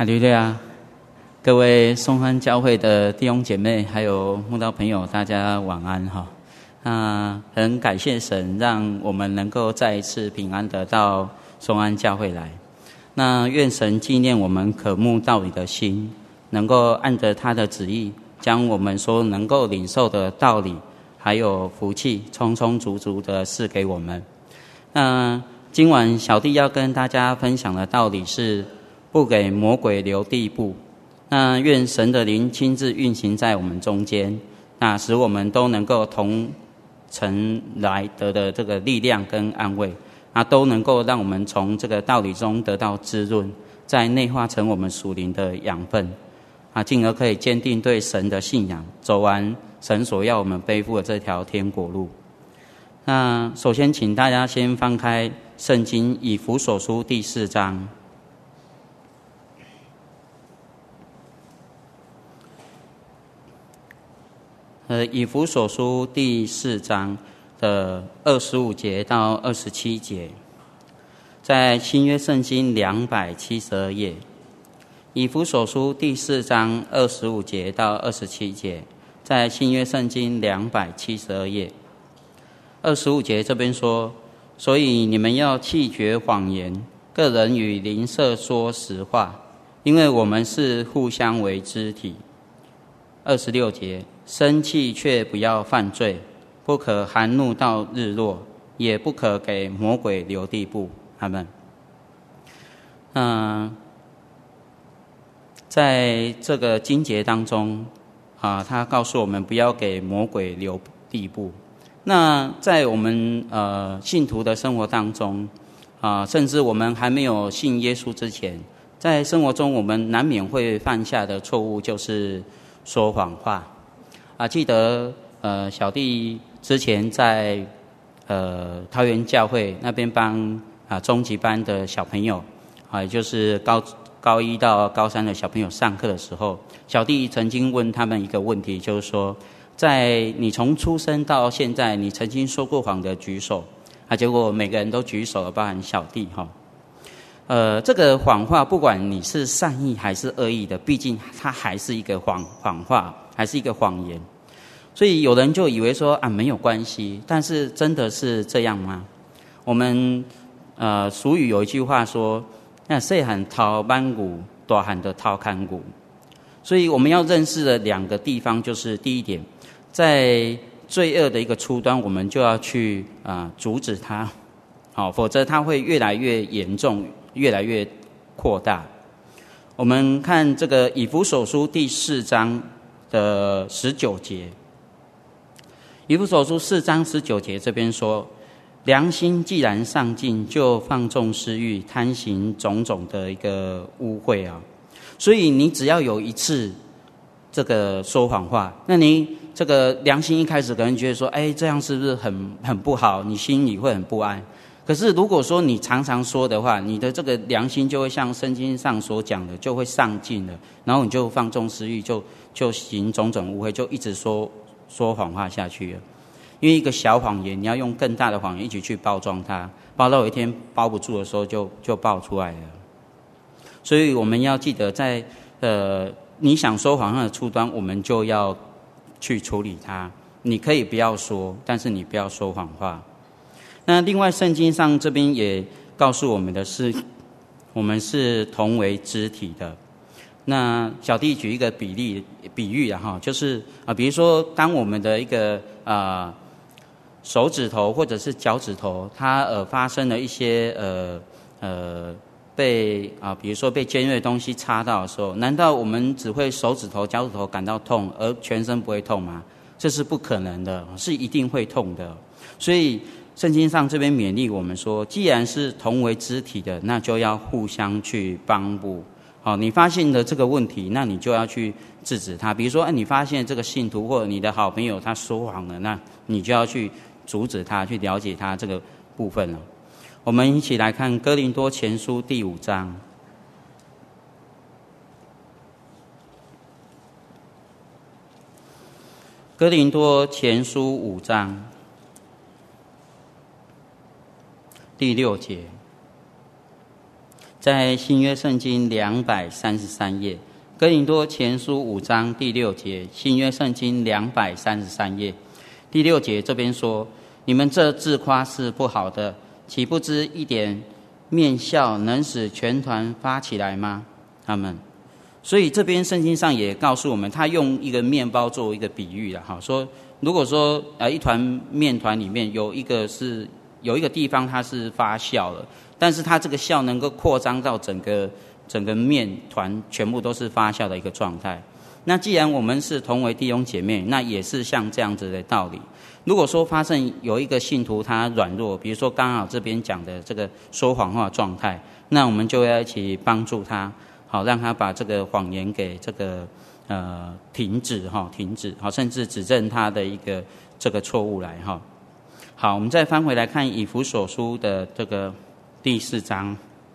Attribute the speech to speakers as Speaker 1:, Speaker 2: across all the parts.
Speaker 1: 哈利路亚！各位松山教会的弟兄姐妹，还有慕道朋友，大家晚安哈。很感谢神，让我们能够再一次平安的到松安教会来。那愿神纪念我们渴慕道理的心，能够按着他的旨意，将我们所能够领受的道理，还有福气，充充足足的赐给我们。那今晚小弟要跟大家分享的道理是，不给魔鬼留地步。那愿神的灵亲自运行在我们中间，那使我们都能够同城来得的这个力量跟安慰，那都能够让我们从这个道理中得到滋润，再内化成我们属灵的养分，进而可以坚定对神的信仰，走完神所要我们背负的这条天国路。那首先请大家先翻开圣经以弗所书第4章。以弗所书第4章的25节到27节，在新约圣经272页。以弗所书第4章25节到27节，在新约圣经272页。25节这边说，所以你们要弃绝谎言，个人与邻舍说实话，因为我们是互相为肢体。26节，生气却不要犯罪，不可含怒到日落，也不可给魔鬼留地步。阿们。在这个经节当中他告诉我们不要给魔鬼留地步。那在我们信徒的生活当中甚至我们还没有信耶稣之前，在生活中我们难免会犯下的错误就是说谎话记得小弟之前在桃园教会那边帮中级班的小朋友也就是高1到高3的小朋友上课的时候，小弟曾经问他们一个问题，就是说，在你从出生到现在，你曾经说过谎的举手结果每个人都举手了，包含小弟这个谎话不管你是善意还是恶意的，毕竟它还是一个谎话，还是一个谎言。所以有人就以为说没有关系，但是真的是这样吗？我们俗语有一句话说，那细汉掏板骨，大汉的掏看骨。所以我们要认识的2个地方，就是第一点，在罪恶的一个初端，我们就要去阻止它，否则它会越来越严重，越来越扩大。我们看这个以弗所书第4章的19节，以弗所书4章19节这边说，良心既然上进，就放纵私欲，贪行种种的一个污秽所以你只要有一次这个说谎话，那你这个良心一开始可能觉得说这样是不是很不好，你心里会很不安。可是如果说你常常说的话，你的这个良心就会像圣经上所讲的，就会上进了，然后你就放纵私欲，就行种种污秽，就一直说谎话下去了。因为一个小谎言，你要用更大的谎言一起去包装它，包到有一天包不住的时候就爆出来了。所以我们要记得在你想说谎话的初端，我们就要去处理它。你可以不要说，但是你不要说谎话。那另外圣经上这边也告诉我们的是，我们是同为肢体的。那小弟举一个比喻就是比如说当我们的一个手指头或者是脚趾头，它发生了一些比如说被尖锐的东西插到的时候，难道我们只会手指头、脚趾头感到痛，而全身不会痛吗？这是不可能的，是一定会痛的。所以圣经上这边勉励我们说，既然是同为肢体的，那就要互相去帮补。你发现了这个问题，那你就要去制止他。比如说你发现这个信徒或者你的好朋友他说谎了，那你就要去阻止他，去了解他这个部分了。我们一起来看哥林多前书第5章。哥林多前书5章第6节， 在新约圣经233页，哥林多前书5章第6节，新约圣经233页第6节这边说：你们这自夸是不好的，岂不知一点面笑能使全团发起来吗？阿们。所以这边圣经上也告诉我们，他用一个面包作为一个比喻了，说如果说一团面团里面有一个地方它是发酵了，但是它这个酵能够扩张到整个面团全部都是发酵的一个状态。那既然我们是同为弟兄姐妹，那也是像这样子的道理。如果说发生有一个信徒他软弱，比如说刚好这边讲的这个说谎话状态，那我们就要一起帮助他，好让他把这个谎言给这个停止，好，甚至指正他的一个这个错误来哈。好，我们再翻回来看以弗所书的这个第4章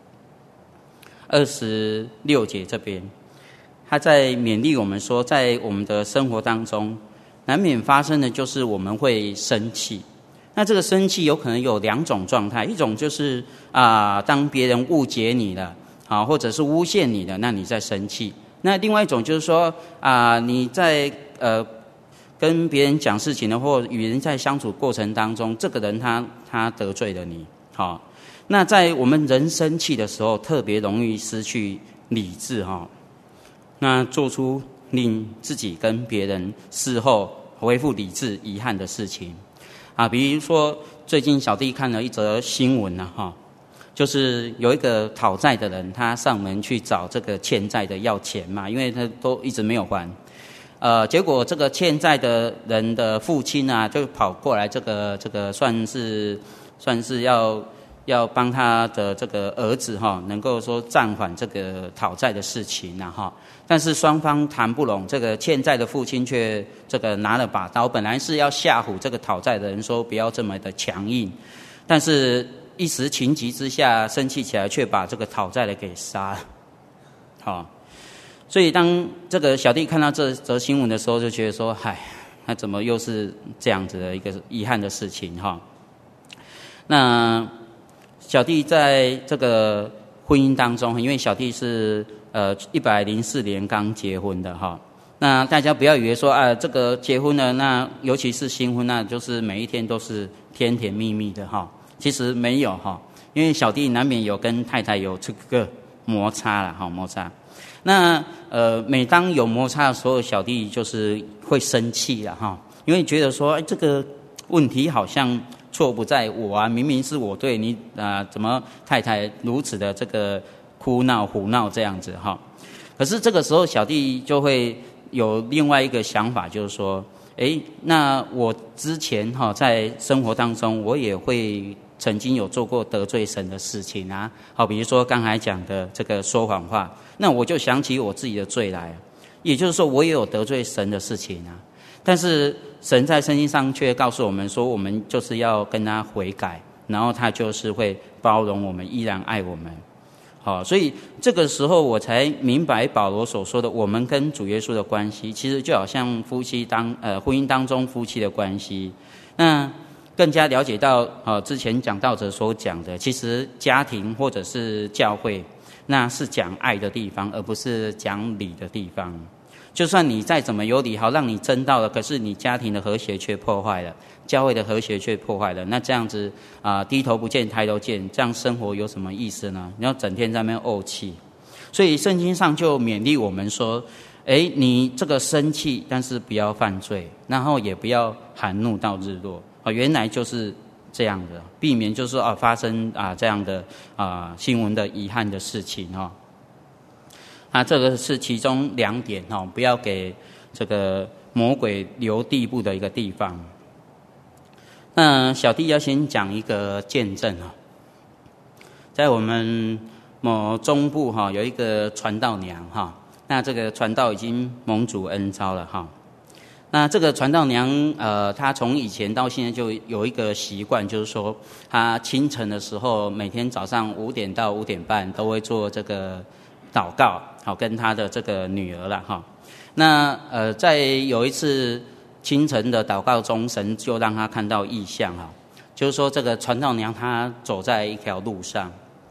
Speaker 1: 26节这边，他在勉励我们说，在我们的生活当中，难免发生的就是我们会生气。那这个生气有可能有2种状态，一种就是当别人误解你了，或者是诬陷你的，那你在生气。那另外一种就是说你在跟别人讲事情的，或与人在相处过程当中，这个人他得罪了你，好，那在我们人生气的时候，特别容易失去理智那做出令自己跟别人事后恢复理智遗憾的事情比如说最近小弟看了一则新闻就是有一个讨债的人，他上门去找这个欠债的要钱嘛，因为他都一直没有还。结果这个欠债的人的父亲就跑过来，这个算是要帮他的这个儿子能够说暂缓这个讨债的事情但是双方谈不拢，这个欠债的父亲却这个拿了把刀，本来是要吓唬这个讨债的人说不要这么的强硬，但是一时情急之下生气起来，却把这个讨债的给杀了。所以当这个小弟看到这则新闻的时候，就觉得说那怎么又是这样子的一个遗憾的事情那小弟在这个婚姻当中，因为小弟是104年刚结婚的那大家不要以为说这个结婚了，那尤其是新婚，那就是每一天都是甜甜蜜蜜的其实没有因为小弟难免有跟太太有这个摩擦了摩擦。那每当有摩擦的时候，小弟就是会生气了因为觉得说这个问题好像错不在我明明是我对你怎么太太如此的这个哭闹胡闹这样子可是这个时候小弟就会有另外一个想法，就是说那我之前在生活当中，我也会曾经有做过得罪神的事情比如说刚才讲的这个说谎话，那我就想起我自己的罪来，也就是说我也有得罪神的事情但是神在圣经上却告诉我们说，我们就是要跟他悔改，然后他就是会包容我们，依然爱我们所以这个时候我才明白保罗所说的，我们跟主耶稣的关系其实就好像婚姻当中夫妻的关系。那更加了解到之前讲道者所讲的，其实家庭或者是教会，那是讲爱的地方，而不是讲理的地方。就算你再怎么有理，好让你争到了，可是你家庭的和谐却破坏了，教会的和谐却破坏了，那这样子低头不见抬头见，这样生活有什么意思呢？你要整天在那边怄气。所以圣经上就勉励我们说，你这个生气，但是不要犯罪，然后也不要含怒到日落原来就是这样的，避免就是说发生这样的新闻的遗憾的事情这个是其中2点不要给这个魔鬼留地步的一个地方。那小弟要先讲一个见证在我们某中部有一个传道娘那这个传道已经蒙主恩召了那这个传道娘她从以前到现在就有一个习惯，就是说她清晨的时候，每天早上5点到5点半都会做这个祷告跟她的这个女儿啦那在有一次清晨的祷告中，神就让她看到异象就是说这个传道娘她走在一条路上，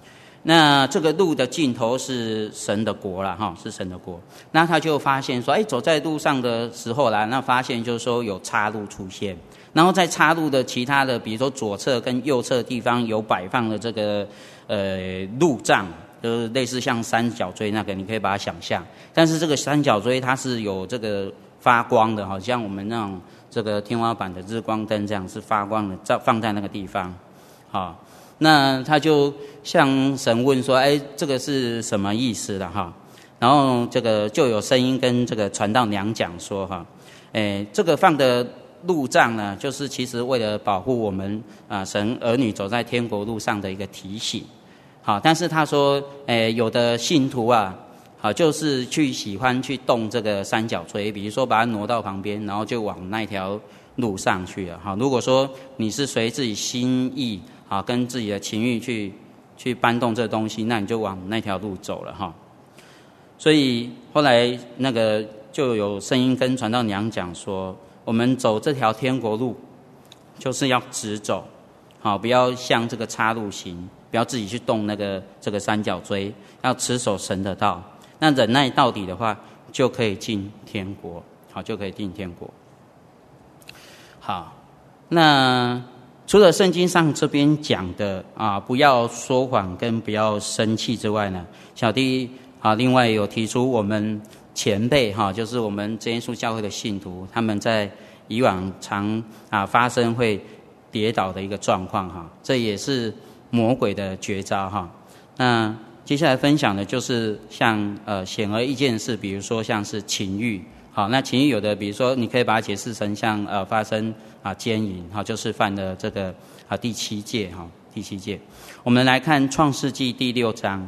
Speaker 1: 那这个路的尽头是神的国啦，哈，是神的国。那他就发现说，走在路上的时候啦，那发现就是说有岔路出现，然后在岔路的其他的，比如说左侧跟右侧的地方有摆放了这个路障，就是类似像三角锥那个，你可以把它想象。但是这个三角锥它是有这个发光的，好像我们那种这个天花板的日光灯这样是发光的，放在那个地方，好。那他就向神问说：“这个是什么意思了哈？”然后这个就有声音跟这个传道娘讲说：“哈，这个放的路障呢，就是其实为了保护我们神儿女走在天国路上的一个提醒。好，但是他说，有的信徒啊，好就是喜欢去动这个三角锥，比如说把它挪到旁边，然后就往那条路上去了。好，如果说你是随自己心意。”好，跟自己的情欲去搬动这东西，那你就往那条路走了哈。所以后来那个就有声音跟传道娘讲说，我们走这条天国路，就是要直走，好，不要像这个岔路行，不要自己去动这个三角锥，要持守神的道。那忍耐到底的话，就可以进天国，好，就可以进天国。好，那。除了圣经上这边讲的不要说谎跟不要生气之外呢，小弟另外有提出我们前辈就是我们真耶稣教会的信徒，他们在以往常发生会跌倒的一个状况这也是魔鬼的绝招那接下来分享的就是像显而易见的事，比如说像是情欲。好，那情欲有的，比如说你可以把它解释成像发生奸淫，就是犯了这个第七戒第七戒。我们来看创世纪第6章。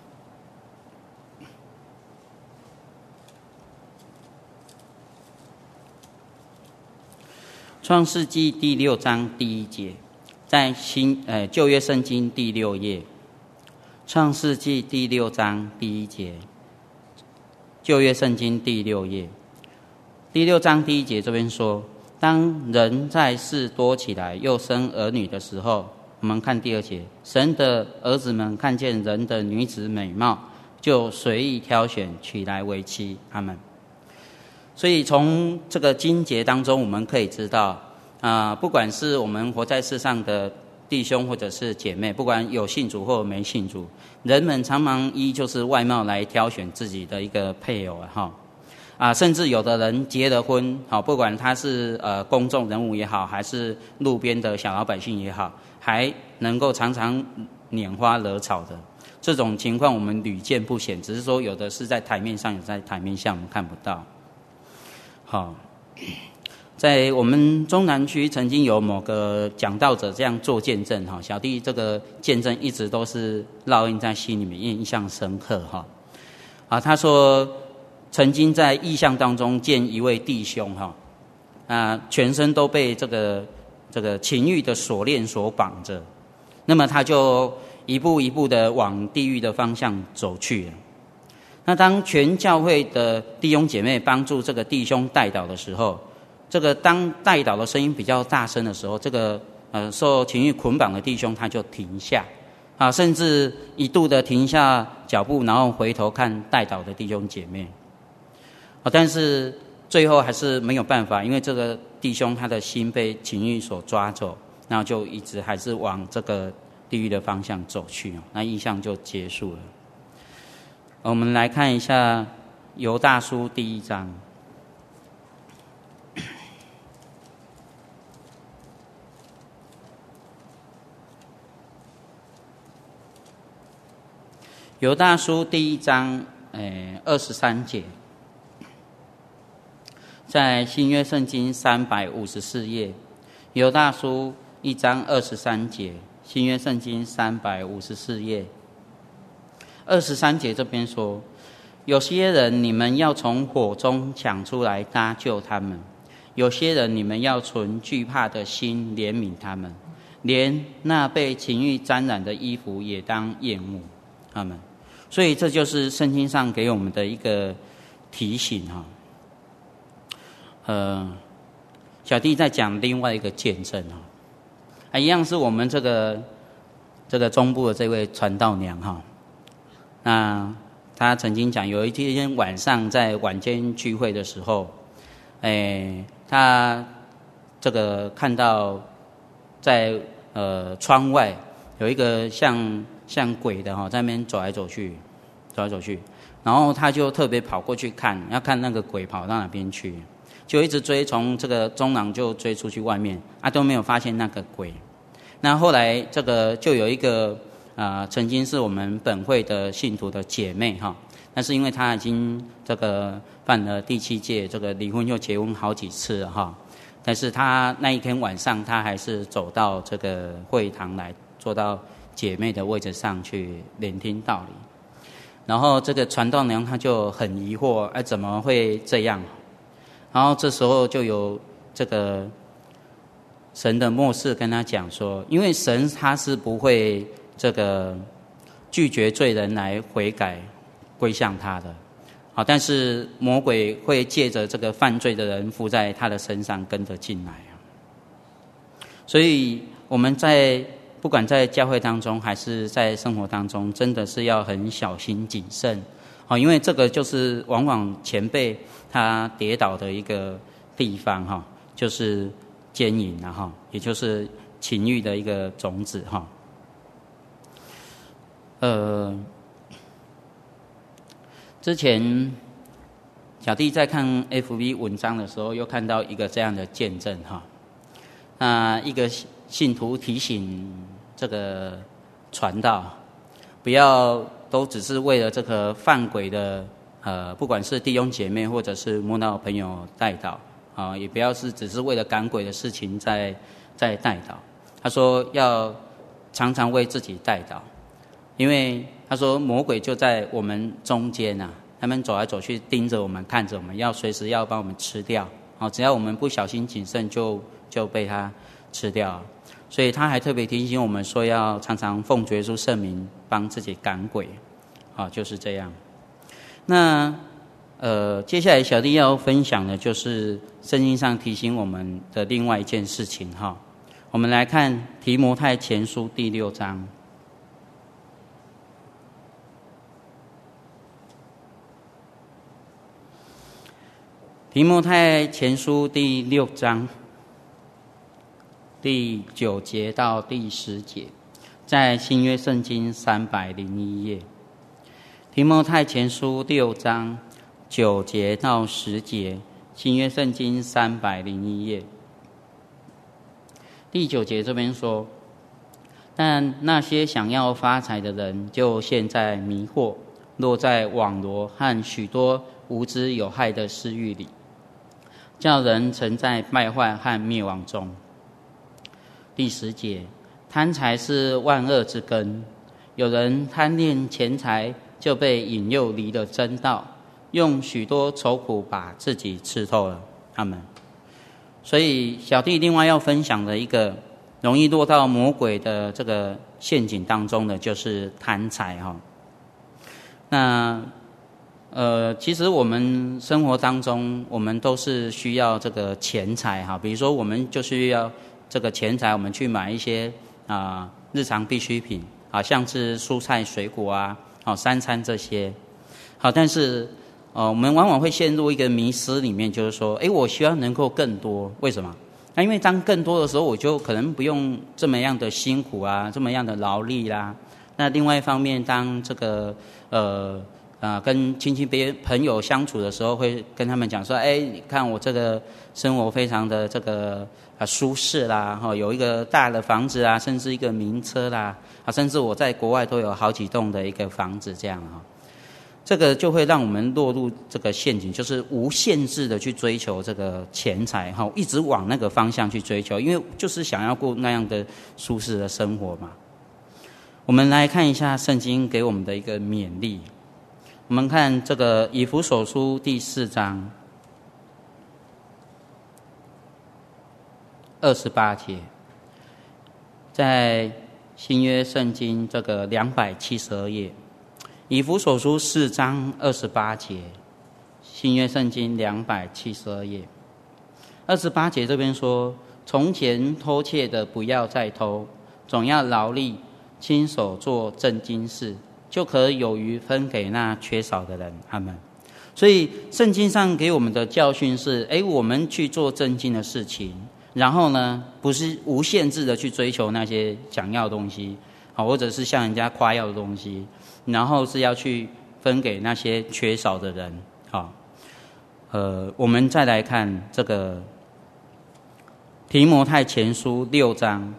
Speaker 1: 创世纪第6章第1节，在旧约圣经第6页。创世纪第6章第1节，旧约圣经第6页。第6章第1节这边说，当人在世多起来，又生儿女的时候，我们看第2节，神的儿子们看见人的女子美貌，就随意挑选，娶来为妻。阿们。所以从这个经节当中，我们可以知道不管是我们活在世上的弟兄或者是姐妹，不管有信主或没信主，人们常常依就是外貌来挑选自己的一个配偶甚至有的人结了婚，不管他是公众人物也好，还是路边的小老百姓也好，还能够常常拈花惹草的这种情况，我们屡见不鲜。只是说有的是在台面上，有在台面下我们看不到。好，在我们中南区曾经有某个讲道者这样做见证小弟这个见证一直都是烙印在心里面，印象深刻他说曾经在异象当中见一位弟兄全身都被这个情欲的锁链所绑着，那么他就一步一步的往地狱的方向走去了。那当全教会的弟兄姐妹帮助这个弟兄代祷的时候，这个当代祷的声音比较大声的时候，这个受情欲捆绑的弟兄他就停下甚至一度的停下脚步，然后回头看代祷的弟兄姐妹但是最后还是没有办法，因为这个弟兄他的心被情欲所抓走，然后就一直还是往这个地狱的方向走去那异象就结束了。我们来看一下犹大书第1章。犹大书第1章23节，在新约圣经354页，犹大书1章23节，新约圣经354页23节这边说，有些人你们要从火中抢出来搭救他们，有些人你们要存惧怕的心怜悯他们，连那被情欲沾染的衣服也当厌恶他们。所以这就是圣经上给我们的一个提醒小弟在讲另外一个见证一样是我们这个这个中部的这位传道娘哈，那他曾经讲，有一天晚上在晚间聚会的时候，他这个看到在窗外有一个像鬼的哈，在那边走来走去，然后他就特别跑过去看，要看那个鬼跑到哪边去，就一直追，从这个中廊就追出去外面，都没有发现那个鬼。那后来这个就有一个曾经是我们本会的信徒的姐妹哈，但是因为她已经这个犯了第7届，这个离婚又结婚好几次了哈，但是她那一天晚上，她还是走到这个会堂来，坐到姐妹的位置上去聆听道理。然后这个传道娘她就很疑惑，怎么会这样？然后这时候就有这个神的默示跟他讲说，因为神他是不会这个拒绝罪人来悔改归向他的，好，但是魔鬼会借着这个犯罪的人附在他的身上跟着进来。所以我们不管在教会当中还是在生活当中，真的是要很小心谨慎，因为这个就是往往前辈他跌倒的一个地方，就是奸淫也就是情欲的一个种子之前小弟在看 FB 文章的时候，又看到一个这样的见证一个信徒提醒这个传道，不要都只是为了这个犯鬼的不管是弟兄姐妹或者是慕道朋友代祷也不要只是为了赶鬼的事情在代祷。他说要常常为自己代祷，因为他说魔鬼就在我们中间他们走来走去，盯着我们，看着我们，要随时要把我们吃掉只要我们不小心谨慎就被他吃掉。所以他还特别提醒我们说，要常常奉主耶稣圣名帮自己赶鬼就是这样。那接下来小弟要分享的就是圣经上提醒我们的另外一件事情我们来看提摩太前书第6章。提摩太前书第6章第9节到第10节，在新约圣经301页。提摩太前书6章9节到10节，新约圣经301页。第9节这边说，但那些想要发财的人，就陷在迷惑，落在网罗和许多无知有害的私欲里，叫人沉在败坏和灭亡中。第10节，贪财是万恶之根，有人贪恋钱财，就被引诱离了真道，用许多愁苦把自己吃透了。阿们。所以小弟另外要分享的一个容易落到魔鬼的这个陷阱当中的，就是贪财那其实我们生活当中，我们都是需要这个钱财比如说我们就需要这个钱财，我们去买一些日常必需品像是蔬菜水果3餐这些但是我们往往会陷入一个迷思里面，就是说我希望能够更多。为什么？因为当更多的时候，我就可能不用这么样的辛苦这么样的劳力啦。那另外一方面，当这个跟亲戚朋友相处的时候，会跟他们讲说，你看我这个生活非常的这个舒适啦，有一个大的房子甚至一个名车啦，甚至我在国外都有好几栋的一个房子这样这个就会让我们落入这个陷阱，就是无限制的去追求这个钱财一直往那个方向去追求，因为就是想要过那样的舒适的生活嘛。我们来看一下圣经给我们的一个勉励。我们看这个以弗所书第4章28节，在新约圣经这个272页。以弗所书4章28节，新约圣经272页。28节这边说，从前偷窃的不要再偷，总要劳力， 亲手做正经事，就可有余分给那缺少的人。阿们。所以圣经上给我们的教训是，我们去做正经的事情，然后呢，不是无限制的去追求那些想要的东西，或者是向人家夸耀的东西，然后是要去分给那些缺少的人。我们再来看这个提摩太前书6章。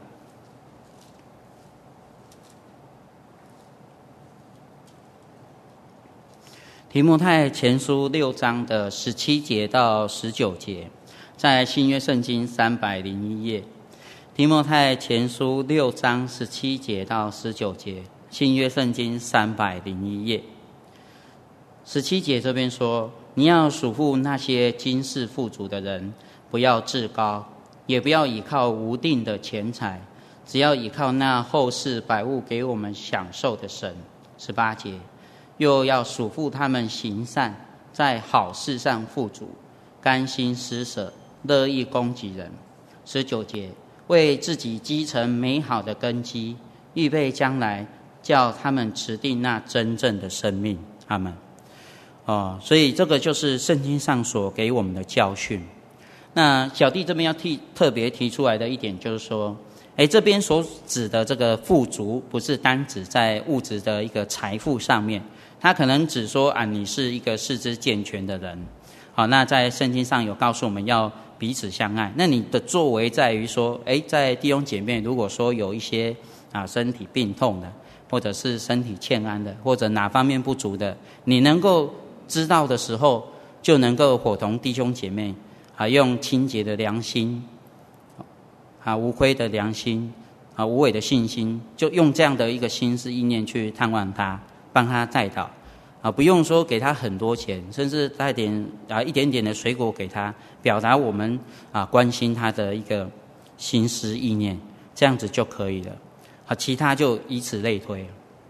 Speaker 1: 提摩太前书6章的17节到19节，在新约圣经301页。提摩太前书6章17节到19节，新约圣经301页。17节这边说，你要属乎那些今世富足的人，不要自高，也不要倚靠无定的钱财，只要倚靠那后世百物给我们享受的神。18节，又要属乎他们行善，在好事上富足，甘心施舍，乐意供给人。19节，为自己积成美好的根基，预备将来叫他们持定那真正的生命。阿们。所以这个就是圣经上所给我们的教训。那小弟这边要特别提出来的一点就是说，这边所指的这个富足，不是单指在物质的一个财富上面，他可能只说你是一个四肢健全的人。那在圣经上有告诉我们要彼此相爱。那你的作为在于说，在弟兄姐妹如果说有一些身体病痛的，或者是身体欠安的，或者哪方面不足的，你能够知道的时候，就能够伙同弟兄姐妹用清洁的良心无亏的良心无伪的信心，就用这样的一个心思意念去探望他，帮他代祷不用说给他很多钱，甚至带点一点点的水果给他，表达我们关心他的一个心思意念，这样子就可以了其他就以此类推。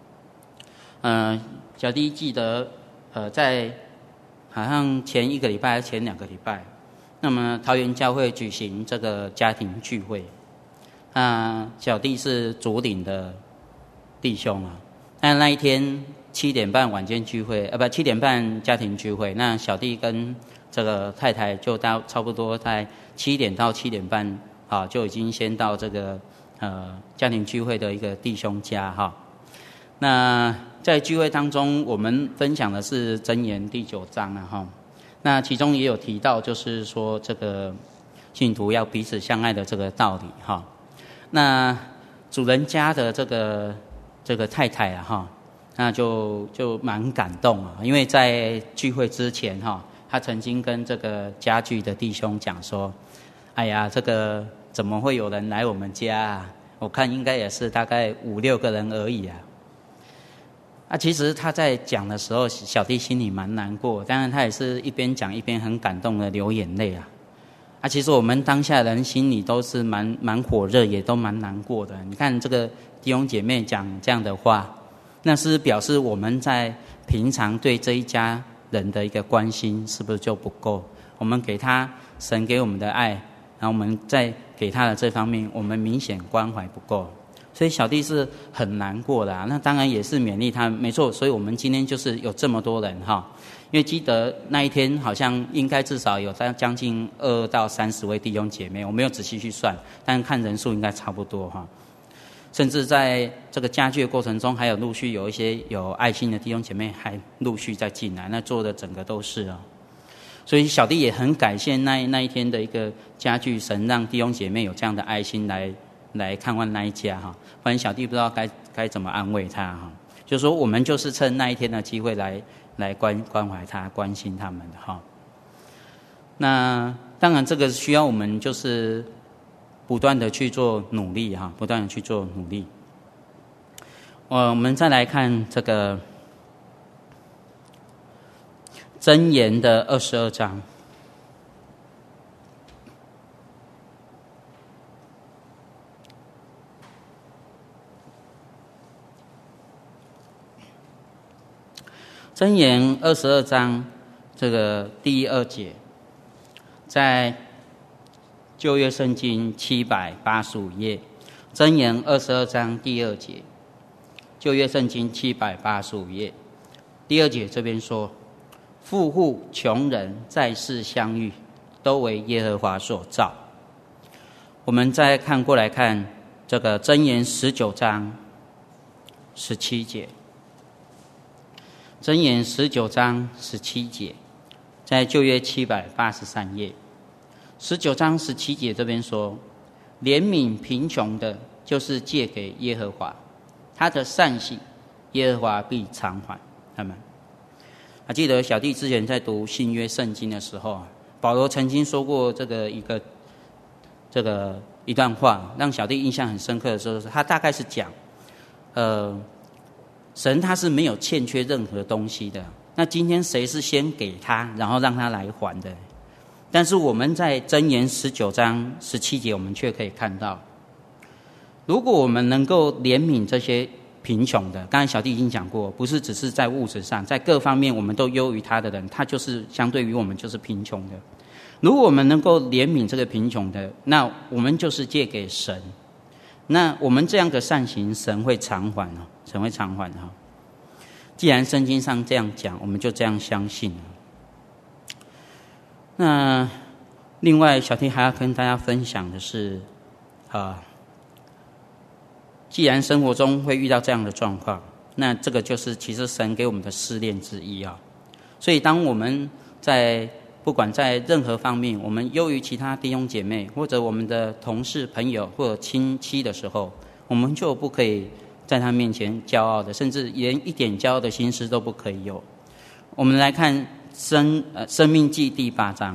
Speaker 1: 小弟记得在好像前1个礼拜还是前2个礼拜，那么桃园教会举行这个家庭聚会，小弟是主领的弟兄那一天7点半晚间聚会7点半家庭聚会，那小弟跟这个太太就到差不多在7点到7点半就已经先到这个家庭聚会的一个弟兄家那在聚会当中，我们分享的是箴言第9章那其中也有提到，就是说这个信徒要彼此相爱的这个道理那主人家的这个太太那就蛮感动因为在聚会之前他曾经跟这个家具的弟兄讲说，哎呀，这个怎么会有人来我们家我看应该也是大概5、6个人而已其实他在讲的时候，小弟心里蛮难过，当然他也是一边讲一边很感动的流眼泪其实我们当下人心里都是蛮火热，也都蛮难过的。你看这个弟兄姐妹讲这样的话，那是表示我们在平常对这一家人的一个关心是不是就不够？我们给他神给我们的爱，然后我们在给他的这方面，我们明显关怀不够。所以小弟是很难过的那当然也是勉励他，没错。所以我们今天就是有这么多人因为记得那一天好像应该至少有将近20到30位弟兄姐妹，我没有仔细去算，但看人数应该差不多甚至在这个家聚的过程中，还有陆续有一些有爱心的弟兄姐妹还陆续在进来，那做的整个都是所以小弟也很感谢那一天的一个家聚，神让弟兄姐妹有这样的爱心来看望那一家不然小弟不知道该怎么安慰他就是说我们就是趁那一天的机会来关怀他，关心他们的那当然这个需要我们就是不断的去做努力不断的去做努力。我们再来看这个箴言的22章。箴言22章这个第2节，在旧约圣经785页，箴言22章第2节， 旧约圣经785页，第2节这边说，富户穷人在世相遇，都为耶和华所造。我们再看过来看这个箴言19章17节，箴言19章17节，在旧约783页，19章17节这边说，怜悯贫穷的，就是借给耶和华，他的善行，耶和华必偿还他们。记得小弟之前在读新约圣经的时候，保罗曾经说过一段话，让小弟印象很深刻的时候，他大概是讲，神他是没有欠缺任何东西的。那今天谁是先给他，然后让他来还的？但是我们在箴言19章17节，我们却可以看到，如果我们能够怜悯这些贫穷的，刚才小弟已经讲过，不是只是在物质上，在各方面我们都优于他的人，他就是相对于我们就是贫穷的。如果我们能够怜悯这个贫穷的，那我们就是借给神，那我们这样的善行，神会偿还哦，神会偿还哦。既然圣经上这样讲，我们就这样相信。那另外，小弟还要跟大家分享的是，既然生活中会遇到这样的状况，那这个就是其实神给我们的试炼之一啊。所以当我们不管在任何方面，我们优于其他弟兄姐妹，或者我们的同事、朋友或者亲戚的时候，我们就不可以在他面前骄傲的，甚至连一点骄傲的心思都不可以有。我们来看生命记第8章。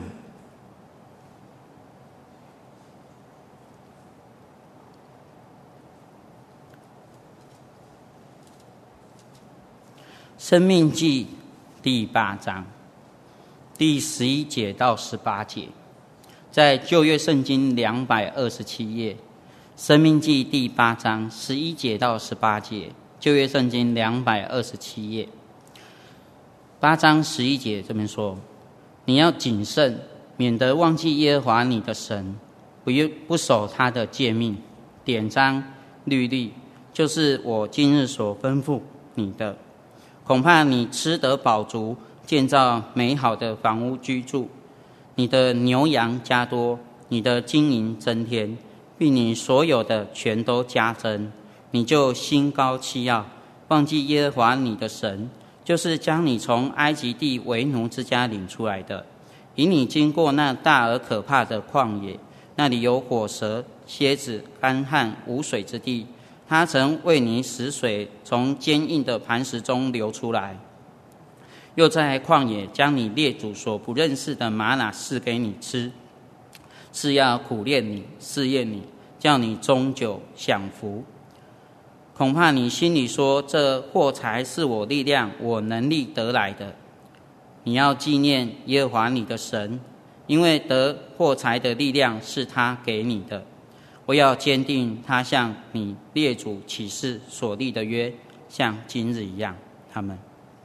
Speaker 1: 生命记第8章第11节到18节，在旧约圣经227页，生命记第8章11节到18节，旧约圣经227页，8章11节这边说，你要谨慎，免得忘记耶和华你的神，不守他的诫命、典章、律例，就是我今日所吩咐你的。恐怕你吃得饱足，建造美好的房屋居住，你的牛羊加多，你的金银增添，并你所有的全都加增，你就心高气傲，忘记耶和华你的神，就是将你从埃及地为奴之家领出来的，引你经过那大而可怕的旷野，那里有火蛇、蝎子、干旱无水之地。他曾为你使水从坚硬的磐石中流出来，又在旷野将你列祖所不认识的玛拿赐给你吃，是要苦练你、试验你，叫你终久享福。恐怕你心里说，这货财是我力量、我能力得来的。你要纪念耶和华你的神，因为得货财的力量是他给你的。我要坚定他向你列祖起誓所立的约，像今日一样。他们，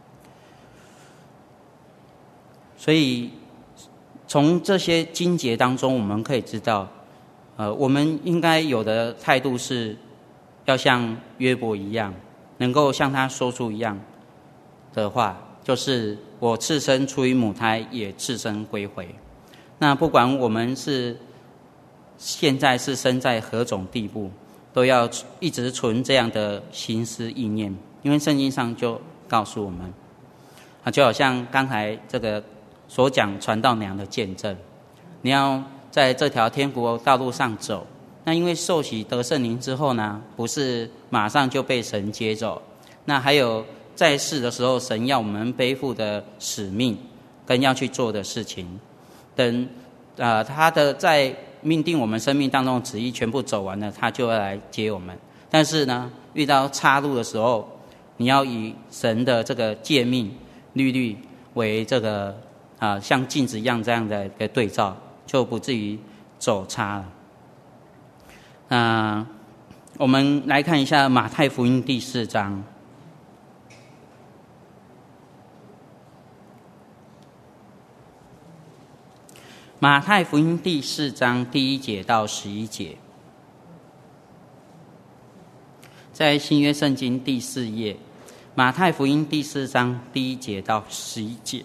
Speaker 1: 所以从这些经节当中，我们可以知道，我们应该有的态度是要像约伯一样，能够像他说出一样的话，就是我赤身出于母胎，也赤身归回。那不管我们现在是身在何种地步，都要一直存这样的心思意念，因为圣经上就告诉我们，就好像刚才这个所讲传道娘的见证，你要在这条天国道路上走，那因为受洗得圣灵之后呢，不是马上就被神接走，那还有在世的时候神要我们背负的使命跟要去做的事情，等他的在命定我们生命当中的旨意全部走完了，他就要来接我们。但是呢，遇到岔路的时候，你要以神的这个诫命律例为这个像镜子一样这样的一个对照，就不至于走差了。我们来看一下马太福音第4章。马太福音第4章第1节到11节， 在新约圣经第4页，马太福音第4章第1节到11节。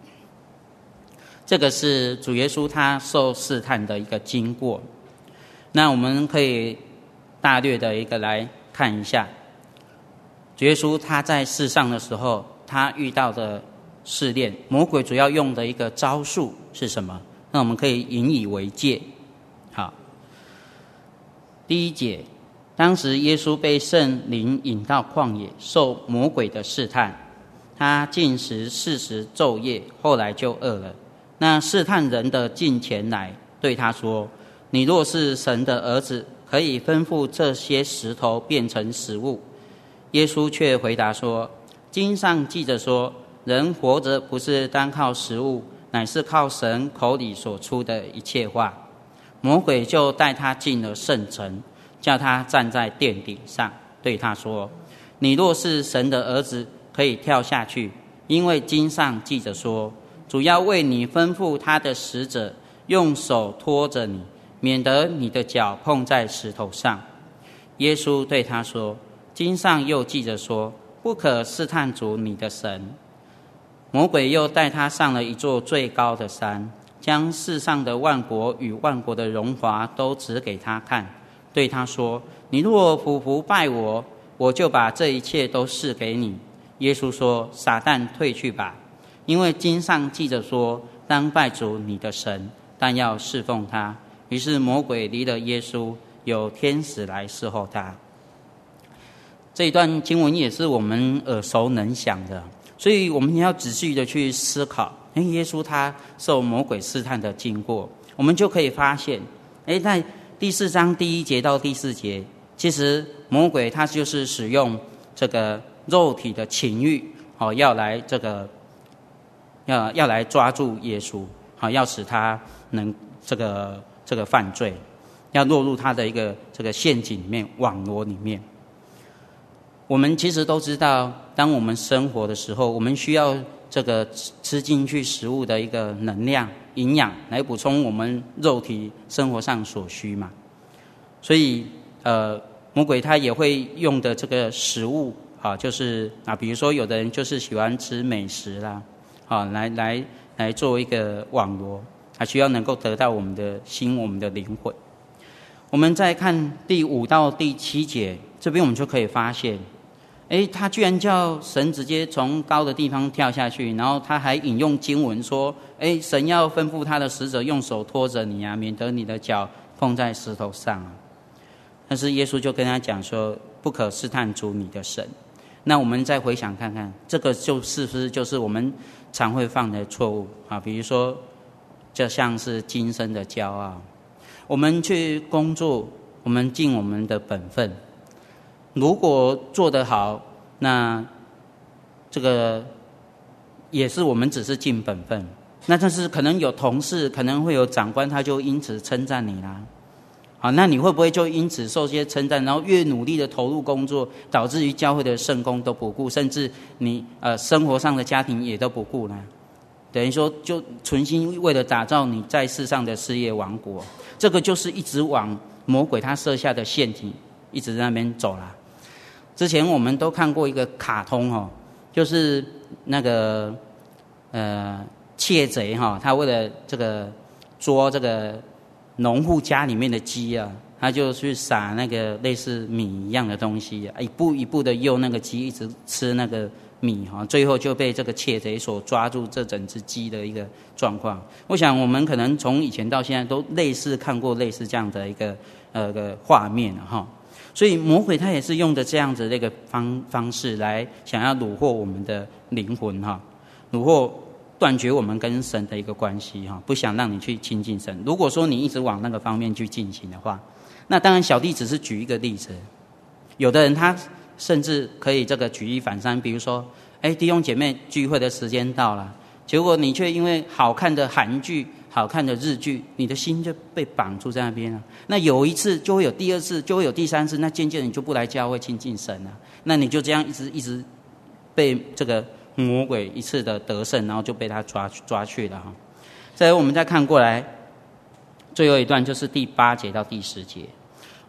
Speaker 1: 这个是主耶稣他受试探的一个经过。那我们可以大略的一个来看一下，主耶稣他在世上的时候，他遇到的试炼，魔鬼主要用的一个招数是什么？那我们可以引以为戒。好，第1节，当时耶稣被圣灵引到旷野，受魔鬼的试探，他禁食40昼夜，后来就饿了。那试探人的近前来，对他说：你若是神的儿子，可以吩咐这些石头变成食物。耶稣却回答说：经上记着说，人活着不是单靠食物，乃是靠神口里所出的一切话。魔鬼就带他进了圣城，叫他站在殿顶上，对他说：你若是神的儿子，可以跳下去，因为经上记着说，主要为你吩咐他的使者，用手托着你，免得你的脚碰在石头上。耶稣对他说：经上又记着说，不可试探主你的神。魔鬼又带他上了一座最高的山，将世上的万国与万国的荣华都指给他看，对他说：你若俯伏拜我，我就把这一切都赐给你。耶稣说：撒旦退去吧，因为经上记着说，当拜主你的神，但要侍奉他。于是魔鬼离了耶稣，有天使来侍候他。这一段经文也是我们耳熟能详的，所以我们也要仔细的去思考，耶稣他受魔鬼试探的经过，我们就可以发现，在第4章第1节到第4节，其实魔鬼他就是使用这个肉体的情欲，要来这个要来抓住耶稣，要使他能这个犯罪，要落入他的一个这个陷阱里面、网罗里面。我们其实都知道，当我们生活的时候，我们需要这个吃进去食物的一个能量、营养，来补充我们肉体生活上所需嘛。所以魔鬼他也会用的这个食物就是比如说有的人就是喜欢吃美食啦，来做一个网罗，他需要能够得到我们的心、我们的灵魂。我们再看第5到第7节，这边我们就可以发现，他居然叫神直接从高的地方跳下去，然后他还引用经文说，神要吩咐他的使者用手托着你啊，免得你的脚碰在石头上啊。但是耶稣就跟他讲说，不可试探主你的神。那我们再回想看看，这个就是不是就是我们常会犯的错误啊？比如说，就像是今生的骄傲，我们去工作，我们尽我们的本分，如果做得好，那这个也是我们只是尽本分。那但是可能有同事，可能会有长官，他就因此称赞你啦。好，那你会不会就因此受些称赞，然后越努力的投入工作，导致于教会的圣工都不顾，甚至你生活上的家庭也都不顾呢？等于说就存心为了打造你在世上的事业王国，这个就是一直往魔鬼他设下的陷阱一直在那边走啦。之前我们都看过一个卡通就是那个窃贼他为了这个捉这个农户家里面的鸡啊，他就去撒那个类似米一样的东西一步一步的诱那个鸡一直吃那个米最后就被这个窃贼所抓住这整只鸡的一个状况。我想我们可能从以前到现在都类似看过类似这样的一个画面所以魔鬼他也是用的这样子的一个方式来想要虏获我们的灵魂虏获断绝我们跟神的一个关系不想让你去亲近神。如果说你一直往那个方面去进行的话，那当然小弟只是举一个例子，有的人他甚至可以这个举一反三，比如说弟兄姐妹聚会的时间到了，结果你却因为好看的韩剧、好看的日剧，你的心就被绑住在那边了。那有一次就会有第二次，就会有第三次，那渐渐你就不来教会亲近神了。那你就这样一直被这个魔鬼一次的得胜，然后就被他抓去了再来我们再看过来，最后一段就是第8节到第10节。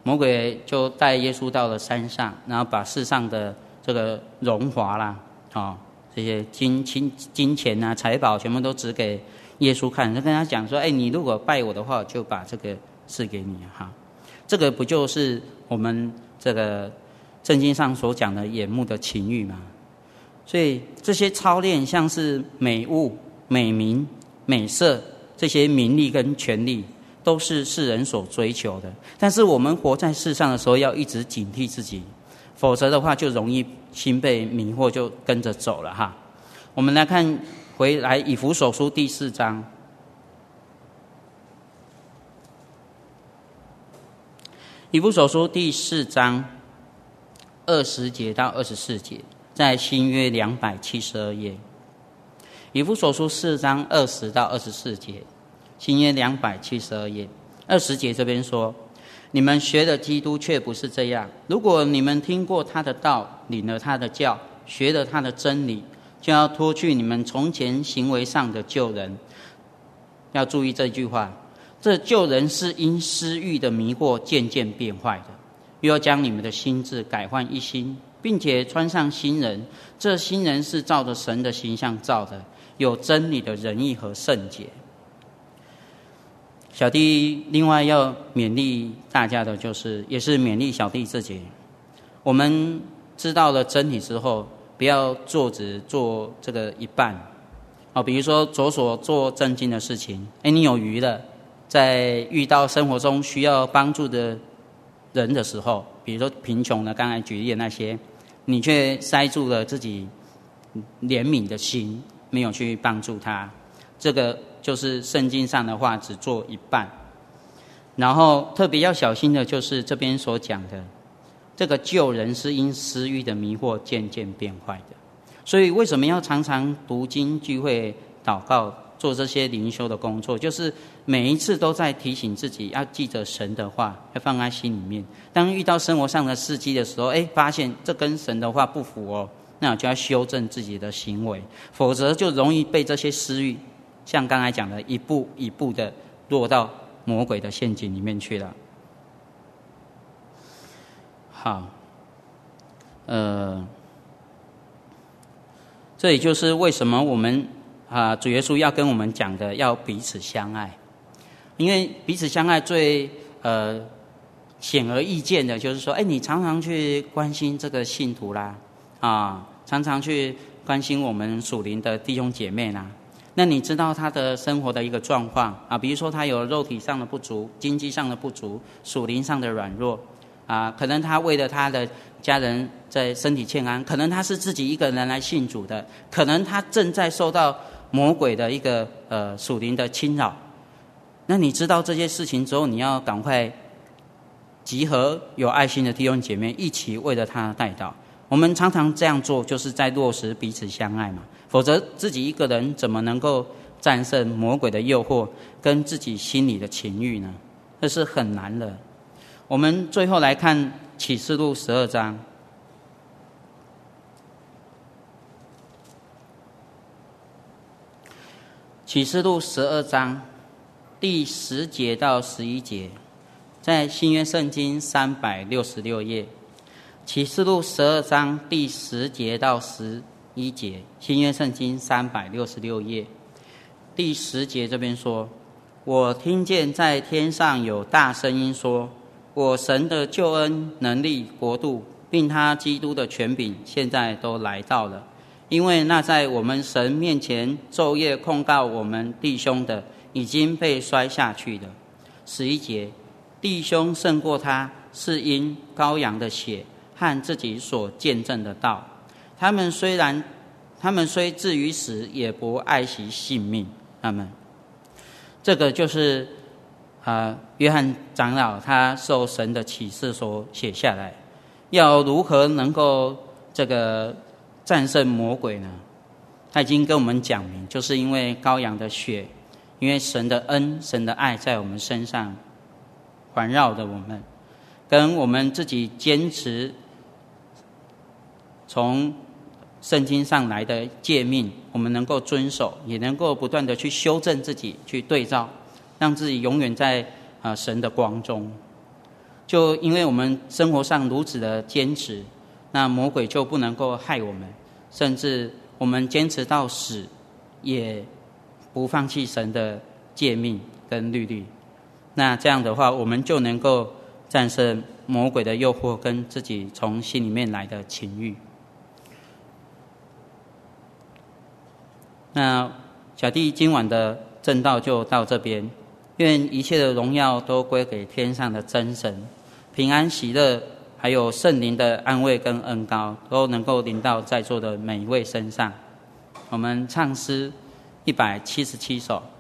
Speaker 1: 魔鬼就带耶稣到了山上，然后把世上的这个荣华啦，这些金钱啊、财宝全部都指给耶稣看，就跟他讲说：“你如果拜我的话，就把这个赐给你哈。”这个不就是我们这个圣经上所讲的眼目的情欲吗？所以这些操练，像是美物、美名、美色，这些名利跟权力，都是世人所追求的。但是我们活在世上的时候，要一直警惕自己，否则的话就容易心被迷惑，就跟着走了哈。我们来看回来以弗所书第4章。以弗所书第4章20节到24节，在新约272页。以弗所书4章20到24节，新约272页。20节这边说：“你们学的基督却不是这样。如果你们听过他的道，领了他的教，学了他的真理，就要脱去你们从前行为上的旧人。”要注意这句话，这旧人是因私欲的迷惑渐渐变坏的，又要将你们的心志改换一新，并且穿上新人。这新人是照着神的形象造的，有真理的仁义和圣洁。小弟另外要勉励大家的就是，也是勉励小弟自己，我们知道了真理之后，不要只做这个一半。比如说着手做正经的事情，你有余了，在遇到生活中需要帮助的人的时候，比如说贫穷的，刚才举例的那些，你却塞住了自己怜悯的心，没有去帮助他，这个就是圣经上的话只做一半。然后特别要小心的就是这边所讲的，这个旧人是因私欲的迷惑渐渐变坏的。所以为什么要常常读经聚会祷告做这些灵修的工作，就是每一次都在提醒自己要记着神的话，要放在心里面。当遇到生活上的事迹的时候，发现这跟神的话不符那我就要修正自己的行为，否则就容易被这些私欲像刚才讲的一步一步的落到魔鬼的陷阱里面去了。好，这也就是为什么我们主耶稣要跟我们讲的，要彼此相爱。因为彼此相爱最显而易见的就是说，你常常去关心这个信徒啦，常常去关心我们属灵的弟兄姐妹啦。那你知道他的生活的一个状况比如说他有肉体上的不足、经济上的不足、属灵上的软弱可能他为了他的家人在身体健康，可能他是自己一个人来信主的，可能他正在受到魔鬼的一个属灵的侵扰。那你知道这些事情之后，你要赶快集合有爱心的弟兄姐妹一起为了他代祷。我们常常这样做，就是在落实彼此相爱嘛，否则自己一个人怎么能够战胜魔鬼的诱惑跟自己心里的情欲呢？这是很难的。我们最后来看启示录12章。启示录12章第10节到11节，在新约圣经366页。启示录12章第10节到11节，新约圣经366页。第10节这边说：“我听见在天上有大声音说，我神的救恩、能力、国度，并他基督的权柄，现在都来到了。因为那在我们神面前昼夜控告我们弟兄的，已经被摔下去了。”11节，弟兄胜过他，是因羔羊的血和自己所见证的道。他们虽至于死，也不爱惜性命。他们这个就是约翰长老他受神的启示所写下来，要如何能够这个战胜魔鬼呢？他已经跟我们讲明，就是因为羔羊的血，因为神的恩、神的爱在我们身上环绕着我们，跟我们自己坚持从圣经上来的诫命，我们能够遵守，也能够不断的去修正自己，去对照，让自己永远在神的光中。 就因为我们生活上如此的坚持，那魔鬼就不能够害我们，甚至我们坚持到死，也不放弃神的诫命跟律例。那这样的话，我们就能够战胜魔鬼的诱惑跟自己从心里面来的情欲。那小弟今晚的证道就到这边，愿一切的荣耀都归给天上的真神，平安喜乐还有圣灵的安慰跟恩膏都能够临到在座的每一位身上。我们唱诗177首。